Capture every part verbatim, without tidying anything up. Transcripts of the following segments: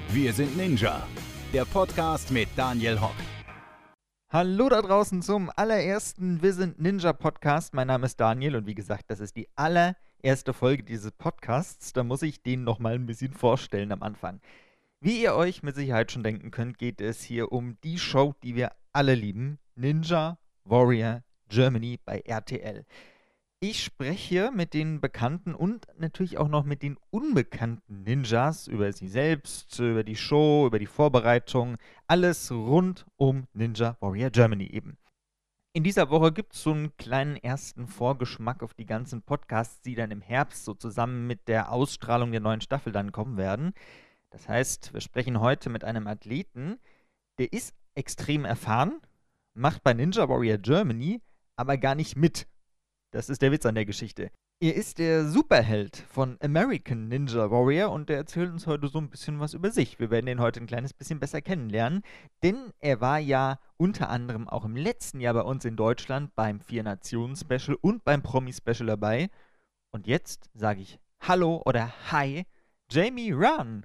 Wir sind Ninja, der Podcast mit Daniel Hock. Hallo da draußen zum allerersten Wir sind Ninja Podcast. Mein Name ist Daniel und wie gesagt, das ist die allererste Folge dieses Podcasts. Da muss ich den nochmal ein bisschen vorstellen am Anfang. Wie ihr euch mit Sicherheit schon denken könnt, geht es hier um die Show, die wir alle lieben. Ninja Warrior Germany bei R T L. Ich spreche mit den bekannten und natürlich auch noch mit den unbekannten Ninjas über sie selbst, über die Show, über die Vorbereitung, alles rund um Ninja Warrior Germany eben. In dieser Woche gibt es so einen kleinen ersten Vorgeschmack auf die ganzen Podcasts, die dann im Herbst so zusammen mit der Ausstrahlung der neuen Staffel dann kommen werden. Das heißt, wir sprechen heute mit einem Athleten, der ist extrem erfahren, macht bei Ninja Warrior Germany aber gar nicht mit. Das ist der Witz an der Geschichte. Er ist der Superheld von American Ninja Warrior und der erzählt uns heute so ein bisschen was über sich. Wir werden ihn heute ein kleines bisschen besser kennenlernen, denn er war ja unter anderem auch im letzten Jahr bei uns in Deutschland beim Vier-Nationen-Special und beim Promi-Special dabei. Und jetzt sage ich Hallo oder Hi, Jamie Run.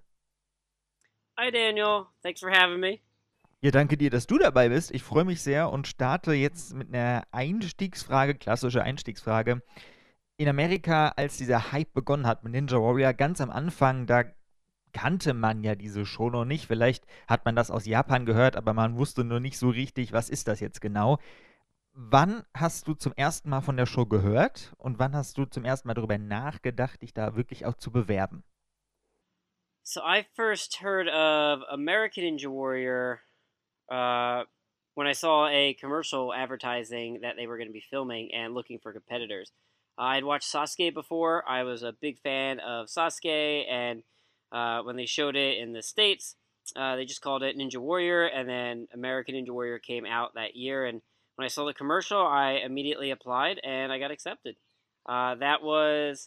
Hi Daniel, thanks for having me. Ja, danke dir, dass du dabei bist. Ich freue mich sehr und starte jetzt mit einer Einstiegsfrage, klassische Einstiegsfrage. In Amerika, als dieser Hype begonnen hat mit Ninja Warrior, ganz am Anfang, da kannte man ja diese Show noch nicht. Vielleicht hat man das aus Japan gehört, aber man wusste nur nicht so richtig, was ist das jetzt genau. Wann hast du zum ersten Mal von der Show gehört und wann hast du zum ersten Mal darüber nachgedacht, dich da wirklich auch zu bewerben? So I first heard of American Ninja Warrior uh, when I saw a commercial advertising that they were going to be filming and looking for competitors. Uh, I'd watched Sasuke before. I was a big fan of Sasuke, and uh, when they showed it in the States, uh, they just called it Ninja Warrior, and then American Ninja Warrior came out that year, and when I saw the commercial, I immediately applied, and I got accepted. Uh, that was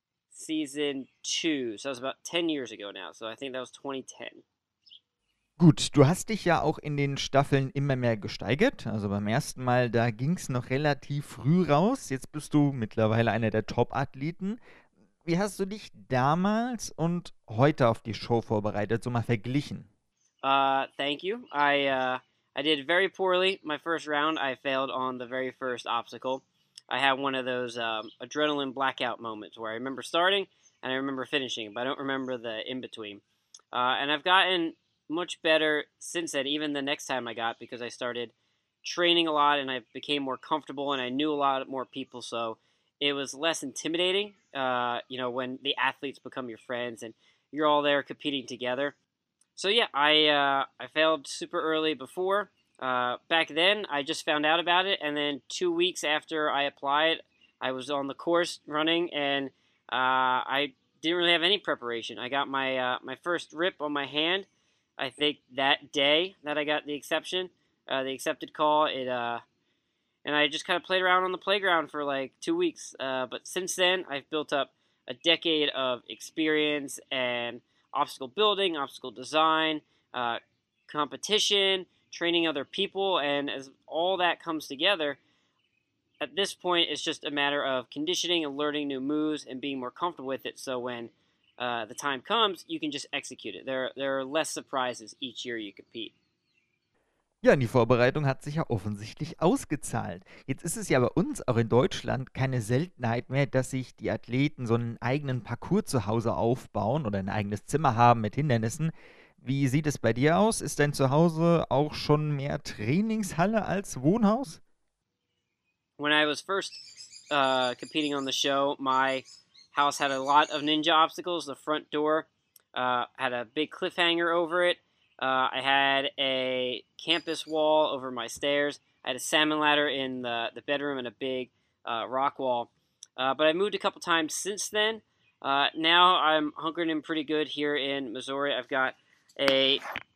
season two, so that was about ten years ago now, so I think that was twenty ten. Gut, du hast dich ja auch in den Staffeln immer mehr gesteigert. Also beim ersten Mal, da ging es noch relativ früh raus. Jetzt bist du mittlerweile einer der Top-Athleten. Wie hast du dich damals und heute auf die Show vorbereitet, so mal verglichen? Uh, thank you. I uh, I did very poorly my first round. I failed on the very first obstacle. I had one of those um, adrenaline blackout moments where I remember starting and I remember finishing, but I don't remember the in-between. Uh, and I've gotten much better since then, even the next time I got, because I started training a lot and I became more comfortable and I knew a lot more people, so it was less intimidating, uh, you know, when the athletes become your friends and you're all there competing together. So yeah, I uh, I failed super early before. Uh, back then, I just found out about it, and then two weeks after I applied, I was on the course running, and uh, I didn't really have any preparation. I got my uh, my first rip on my hand, I think that day that I got the exception, uh, the accepted call. It uh, and I just kind of played around on the playground for like two weeks. Uh, but since then, I've built up a decade of experience and obstacle building, obstacle design, uh, competition, training other people, and as all that comes together, at this point, it's just a matter of conditioning and learning new moves and being more comfortable with it. So when uh, the time comes, you can just execute it. There, there are less surprises each year you compete. Ja, und die Vorbereitung hat sich ja offensichtlich ausgezahlt. Jetzt ist es ja bei uns auch in Deutschland keine Seltenheit mehr, dass sich die Athleten so einen eigenen Parcours zu Hause aufbauen oder ein eigenes Zimmer haben mit Hindernissen. Wie sieht es bei dir aus? Ist dein Zuhause auch schon mehr Trainingshalle als Wohnhaus? When I was first uh, competing on the show, my house had a lot of ninja obstacles. The front door uh, had a big cliffhanger over it. Uh, I had a campus wall over my stairs. I had a salmon ladder in the, the bedroom and a big uh, rock wall. Uh, but I moved a couple times since then. Uh, now I'm hunkering in pretty good here in Missouri. I've got a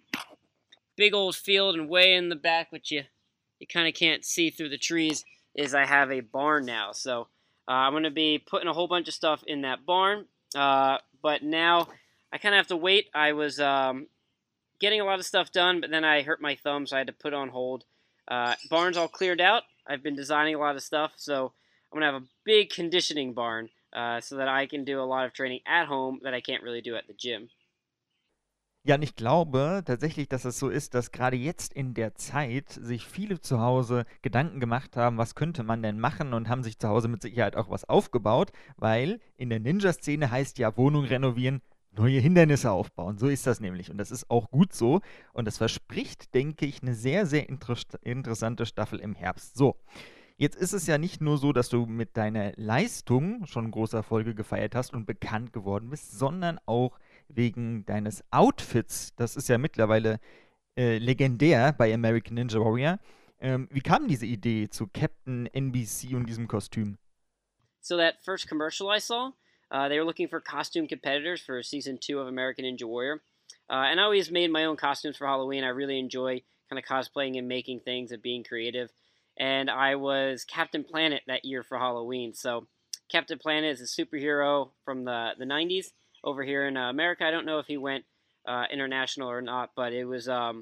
big old field, and way in the back, which you, you kind of can't see through the trees, is I have a barn now. So uh, I'm going to be putting a whole bunch of stuff in that barn. Uh, but now I kind of have to wait. I was um, getting a lot of stuff done, but then I hurt my thumb, so I had to put it on hold. Uh, barn's all cleared out. I've been designing a lot of stuff, so I'm going to have a big conditioning barn uh, so that I can do a lot of training at home that I can't really do at the gym. Ja, und ich glaube tatsächlich, dass es so ist, dass gerade jetzt in der Zeit sich viele zu Hause Gedanken gemacht haben, was könnte man denn machen und haben sich zu Hause mit Sicherheit auch was aufgebaut, weil in der Ninja-Szene heißt ja Wohnung renovieren, neue Hindernisse aufbauen. So ist das nämlich und das ist auch gut so und das verspricht, denke ich, eine sehr, sehr inter- interessante Staffel im Herbst. So, jetzt ist es ja nicht nur so, dass du mit deiner Leistung schon große Erfolge gefeiert hast und bekannt geworden bist, sondern auch wegen deines Outfits. Das ist ja mittlerweile äh, legendär bei American Ninja Warrior. Ähm, wie kam diese Idee zu Captain N B C und diesem Kostüm? So that first commercial I saw, uh, they were looking for costume competitors for season two of American Ninja Warrior. Uh, and I always made my own costumes for Halloween. I really enjoy kind of cosplaying and making things and being creative. And I was Captain Planet that year for Halloween. So Captain Planet is a superhero from the, the nineties over here in uh, America. I don't know if he went uh, international or not, but it was um,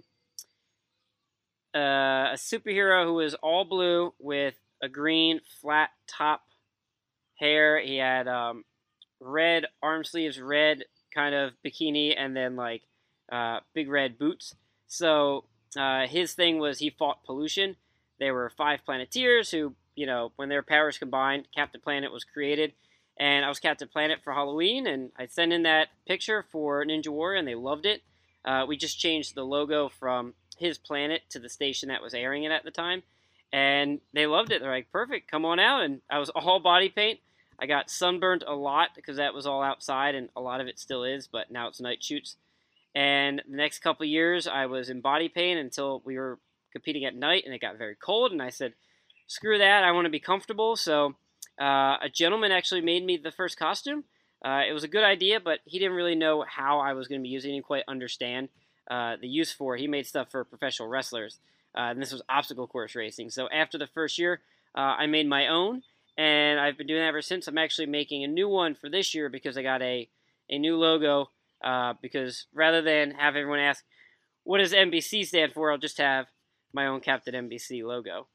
uh, a superhero who was all blue with a green flat top hair. He had um, red arm sleeves, red kind of bikini, and then like uh, big red boots. So uh, his thing was he fought pollution. There were five Planeteers who, you know, when their powers combined, Captain Planet was created. And I was Captain Planet for Halloween, and I sent in that picture for Ninja Warrior, and they loved it. Uh, we just changed the logo from his planet to the station that was airing it at the time, and they loved it. They're like, perfect, come on out. And I was all body paint. I got sunburned a lot because that was all outside, and a lot of it still is, but now it's night shoots. And the next couple of years, I was in body paint until we were competing at night, and it got very cold, and I said, screw that, I want to be comfortable. So uh, a gentleman actually made me the first costume. Uh, it was a good idea, but he didn't really know how I was going to be using it. He didn't quite understand uh, the use for it. He made stuff for professional wrestlers, uh, and this was obstacle course racing. So after the first year, uh, I made my own, and I've been doing that ever since. I'm actually making a new one for this year because I got a, a new logo, uh, because rather than have everyone ask, what does N B C stand for, I'll just have my own Captain N B C logo.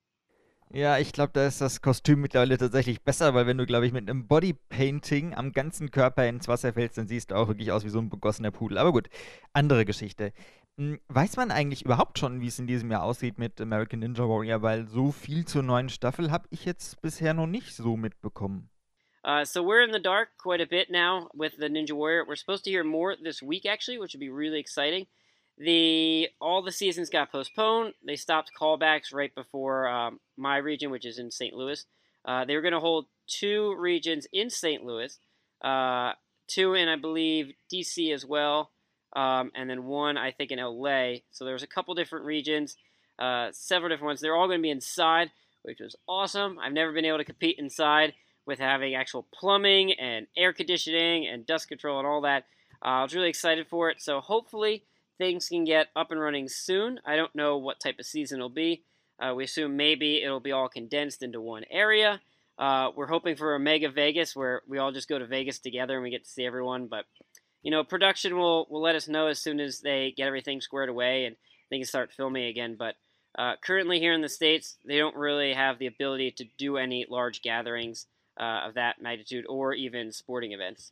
Ja, ich glaube, da ist das Kostüm mittlerweile tatsächlich besser, weil wenn du, glaube ich, mit einem Bodypainting am ganzen Körper ins Wasser fällst, dann siehst du auch wirklich aus wie so ein begossener Pudel. Aber gut, andere Geschichte. Hm, weiß man eigentlich überhaupt schon, wie es in diesem Jahr aussieht mit American Ninja Warrior? Weil so viel zur neuen Staffel habe ich jetzt bisher noch nicht so mitbekommen. Uh, so we're in the dark quite a bit now with the Ninja Warrior. We're supposed to hear more this week, actually, which would be really exciting. The all the seasons got postponed. They stopped callbacks right before um, my region, which is in Saint Louis. Uh, they were going to hold two regions in Saint Louis, uh, two in I believe D C as well, um, and then one I think in L A. So there was a couple different regions, uh, several different ones. They're all going to be inside, which was awesome. I've never been able to compete inside with having actual plumbing and air conditioning and dust control and all that. Uh, I was really excited for it. So hopefully things can get up and running soon. I don't know what type of season it'll be. Uh, we assume maybe it'll be all condensed into one area. Uh, we're hoping for a mega Vegas where we all just go to Vegas together and we get to see everyone. But, you know, production will, will let us know as soon as they get everything squared away and they can start filming again. But uh, currently here in the States, they don't really have the ability to do any large gatherings uh, of that magnitude or even sporting events.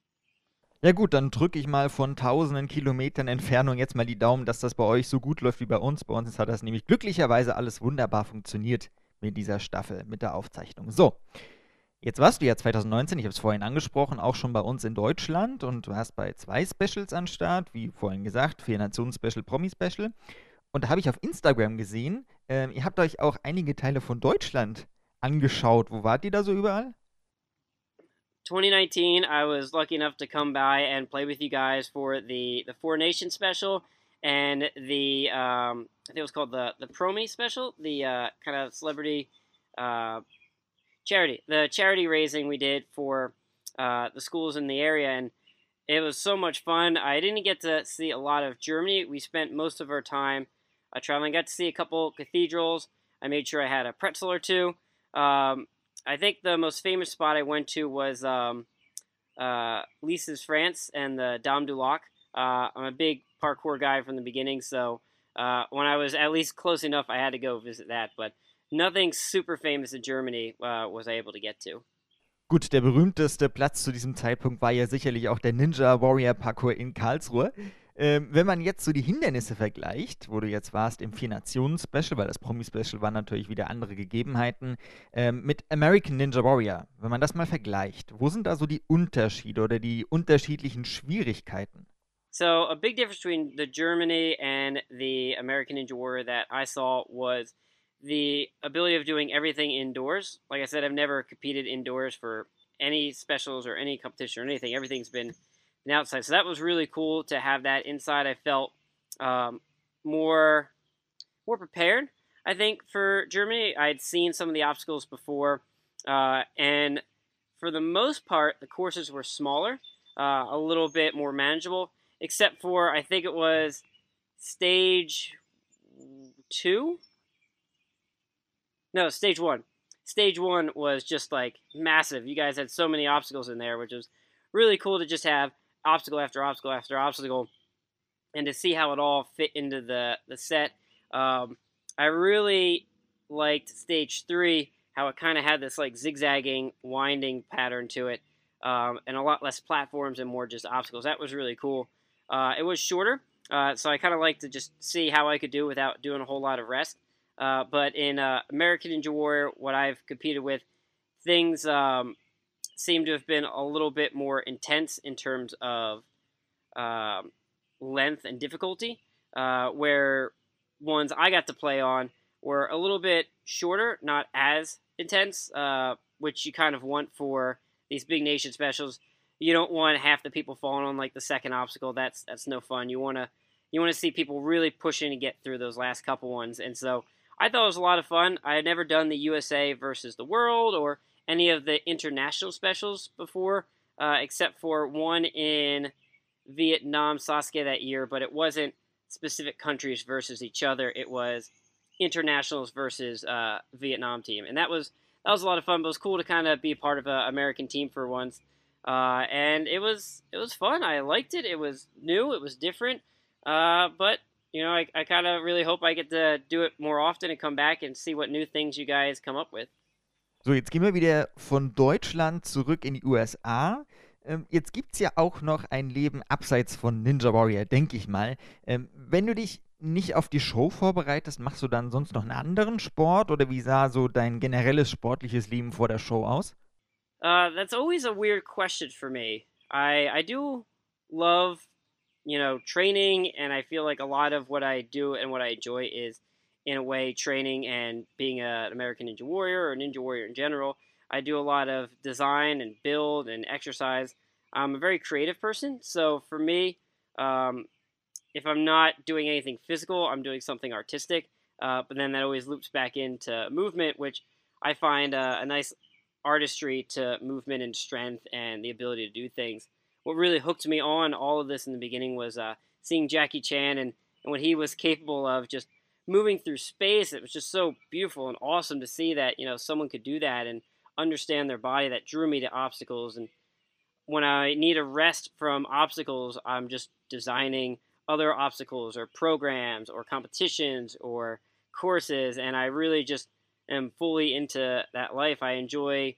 Ja gut, dann drücke ich mal von tausenden Kilometern Entfernung jetzt mal die Daumen, dass das bei euch so gut läuft wie bei uns. Bei uns hat das nämlich glücklicherweise alles wunderbar funktioniert mit dieser Staffel, mit der Aufzeichnung. So, jetzt warst du ja zwanzig neunzehn, ich habe es vorhin angesprochen, auch schon bei uns in Deutschland und du warst bei zwei Specials an Start, wie vorhin gesagt, Vier-Nationen-Special, Promi-Special. Und da habe ich auf Instagram gesehen, ähm, ihr habt euch auch einige Teile von Deutschland angeschaut. Wo wart ihr da so überall? twenty nineteen, I was lucky enough to come by and play with you guys for the, the Four Nations special and the, um, I think it was called the, the Promi special, the uh, kind of celebrity uh, charity, the charity raising we did for uh, the schools in the area. And it was so much fun. I didn't get to see a lot of Germany. We spent most of our time uh, traveling. I got to see a couple cathedrals. I made sure I had a pretzel or two. Um, I think the most famous spot I went to was um, uh, Lisa's France and the Dame du Lac. Uh, I'm a big parkour guy from the beginning, so uh, when I was at least close enough, I had to go visit that. But nothing super famous in Germany uh, was I able to get to. Gut, der berühmteste Platz zu diesem Zeitpunkt war ja sicherlich auch der Ninja Warrior Parkour in Karlsruhe. Ähm, wenn man jetzt so die Hindernisse vergleicht, wo du jetzt warst im Vier-Nationen-Special, weil das Promi-Special waren natürlich wieder andere Gegebenheiten, ähm, mit American Ninja Warrior, wenn man das mal vergleicht, wo sind da so die Unterschiede oder die unterschiedlichen Schwierigkeiten? So a big difference between the Germany and the American Ninja Warrior that I saw was the ability of doing everything indoors. Like I said, I've never competed indoors for any specials or any competition or anything. Everything's been, been outside. So that was really cool to have that inside. I felt um, more more prepared, I think, for Germany. I'd seen some of the obstacles before, uh, and for the most part, the courses were smaller, uh, a little bit more manageable, except for I think it was stage two. No, stage one. Stage one was just like massive. You guys had so many obstacles in there, which was really cool to just have obstacle after obstacle after obstacle, and to see how it all fit into the the set. Um, I really liked stage three, how it kind of had this like zigzagging, winding pattern to it, um, and a lot less platforms and more just obstacles. That was really cool. Uh, it was shorter, uh, so I kind of like to just see how I could do without doing a whole lot of rest. Uh, but in uh, American Ninja Warrior, what I've competed with, things um, seem to have been a little bit more intense in terms of um, length and difficulty, uh, where ones I got to play on were a little bit shorter, not as intense, uh, which you kind of want for these big nation specials. You don't want half the people falling on like the second obstacle. That's that's no fun. You want to you want to see people really pushing to get through those last couple ones. And so I thought it was a lot of fun. I had never done the U S A versus the world or any of the international specials before, uh, except for one in Vietnam, Sasuke that year, but it wasn't specific countries versus each other. It was internationals versus uh, Vietnam team, and that was that was a lot of fun. But it was cool to kind of be a part of an American team for once, uh, and it was it was fun. I liked it. It was new. It was different, uh, but you know, I, I kind of really hope I get to do it more often and come back and see what new things you guys come up with. So, jetzt gehen wir wieder von Deutschland zurück in die U S A. Ähm, jetzt gibt es ja auch noch ein Leben abseits von Ninja Warrior, denke ich mal. Ähm, wenn du dich nicht auf die Show vorbereitest, machst du dann sonst noch einen anderen Sport oder wie sah so dein generelles sportliches Leben vor der Show aus? Uh, that's always a weird question for me. I I do love, you know, training, and I feel like a lot of what I do and what I enjoy is, in a way, training and being an American Ninja Warrior or Ninja Warrior in general. I do a lot of design and build and exercise. I'm a very creative person, so for me, um, if I'm not doing anything physical, I'm doing something artistic. Uh, but then that always loops back into movement, which I find uh, a nice artistry to movement and strength and the ability to do things. What really hooked me on all of this in the beginning was uh, seeing Jackie Chan and, and what he was capable of, just moving through space. It was just so beautiful and awesome to see that, you know, someone could do that and understand their body. That drew me to obstacles. And when I need a rest from obstacles, I'm just designing other obstacles or programs or competitions or courses, and I really just am fully into that life. I enjoy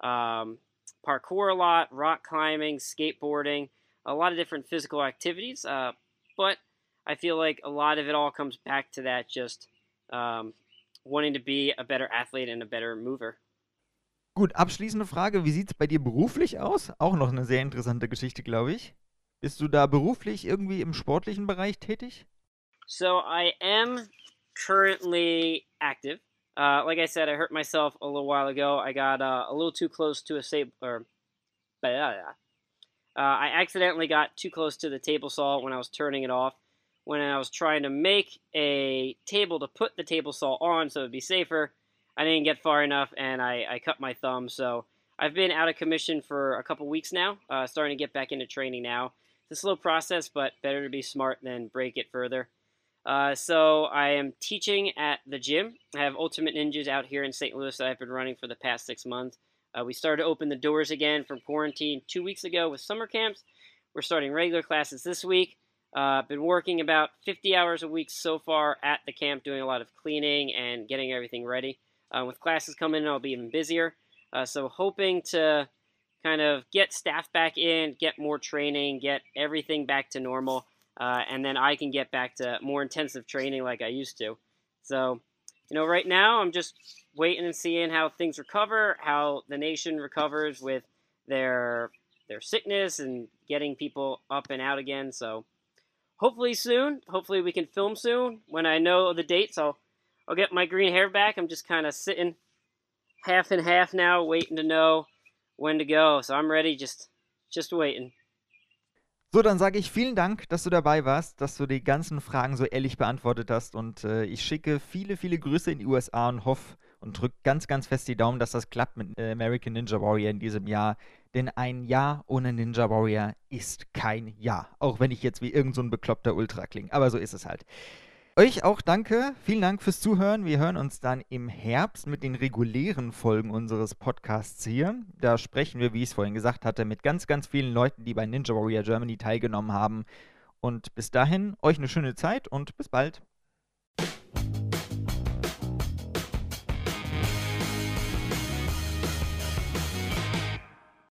um, parkour a lot, rock climbing, skateboarding, a lot of different physical activities, uh, but I feel like a lot of it all comes back to that, just um, wanting to be a better athlete and a better mover. Gut, abschließende Frage, wie sieht es bei dir beruflich aus? Auch noch eine sehr interessante Geschichte, glaube ich. Bist du da beruflich irgendwie im sportlichen Bereich tätig? So I am currently active. Uh, like I said, I hurt myself a little while ago. I got uh, a little too close to a sable, or blah, blah, blah. Uh, I accidentally got too close to the table saw when I was turning it off. When I was trying to make a table to put the table saw on so it would be safer, I didn't get far enough and I, I cut my thumb. So I've been out of commission for a couple weeks now, uh, starting to get back into training now. It's a slow process, but better to be smart than break it further. Uh, so I am teaching at the gym. I have Ultimate Ninjas out here in Saint Louis that I've been running for the past six months. Uh, we started to open the doors again from quarantine two weeks ago with summer camps. We're starting regular classes this week. I've uh, been working about fifty hours a week so far at the camp, doing a lot of cleaning and getting everything ready. Uh, with classes coming in, I'll be even busier. Uh, so hoping to kind of get staff back in, get more training, get everything back to normal. uh, and then I can get back to more intensive training like I used to. So, you know, right now I'm just waiting and seeing how things recover, how the nation recovers with their their sickness and getting people up and out again. So hopefully soon, hopefully we can film soon. When I know the dates, I'll I'll get my green hair back. I'm just kind of sitting half and half now, waiting to know when to go. So I'm ready, just just waiting. So, dann sage ich vielen Dank, dass du dabei warst, dass du die ganzen Fragen so ehrlich beantwortet hast und äh, ich schicke viele, viele Grüße in die U S A und hoffe und drücke ganz, ganz fest die Daumen, dass das klappt mit äh, American Ninja Warrior in diesem Jahr, denn ein Jahr ohne Ninja Warrior ist kein Jahr, auch wenn ich jetzt wie irgend so ein bekloppter Ultra klinge, aber so ist es halt. Euch auch danke, vielen Dank fürs Zuhören. Wir hören uns dann im Herbst mit den regulären Folgen unseres Podcasts hier. Da sprechen wir, wie ich es vorhin gesagt hatte, mit ganz, ganz vielen Leuten, die bei Ninja Warrior Germany teilgenommen haben. Und bis dahin, euch eine schöne Zeit und bis bald.